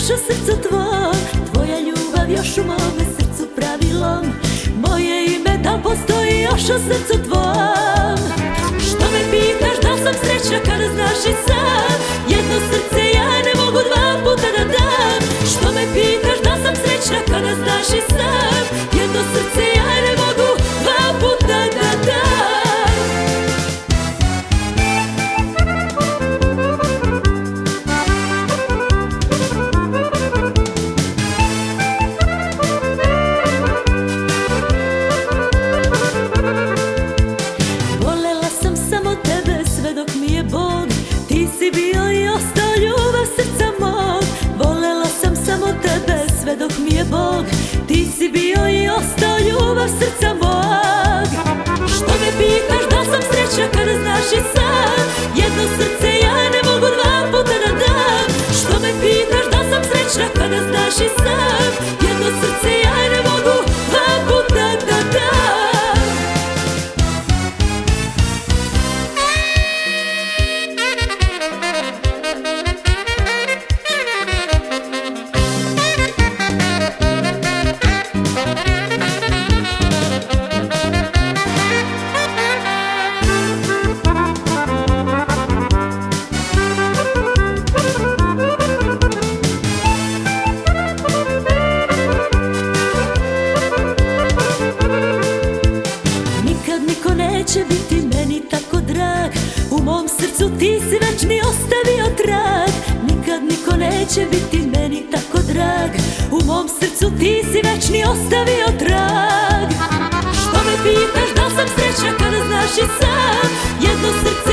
o srcu tvoj, tvoja ljubav još u mome srcu pravilom. Moje ime da li postoji još o srcu tvom? Što me pitaš da li sam srećna kada znaš i sam? Jedno srce ja ne mogu dva puta da dam. Što me pitaš da li sam srećna kada znaš i sam? Jedno srce ja ne mogu dva puta da dam. Ti si bio i ostao ljubav srca mog. Volela sam samo tebe sve dok mi je Bog. Ti si bio i ostao ljubav srca mog. Što me pitaš da sam srećna kada znaš i sam? Jedno srce ja ne mogu dva puta da dam. Što me pitaš da sam srećna kada znaš i sam? Jedno srce ja ne mogu dva puta da dam. Niko neće biti meni tako drag. U mom srcu ti si već mi ostavio trag. Nikad niko neće biti meni tako drag. U mom srcu ti si već mi ostavio trag. Što me pitaš da sam srećna kada znaš i sam? Jedno srce